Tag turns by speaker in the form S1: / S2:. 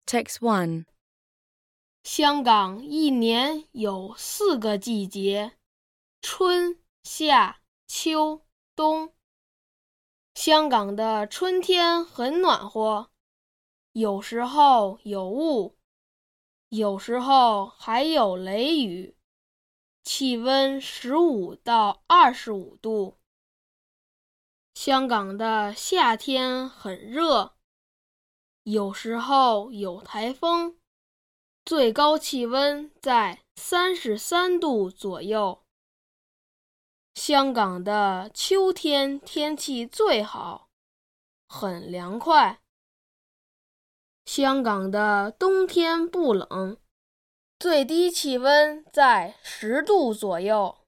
S1: Text 1.
S2: 香港一年有4个季节：春、夏、秋、冬。香港的春天很暖和，有时候有雾，有时候还有雷雨，气温15到25度。香港的夏天很热，有时候有台风，最高气温在33度左右。香港的秋天天气最好，很凉快。香港的冬天不冷，最低气温在10度左右。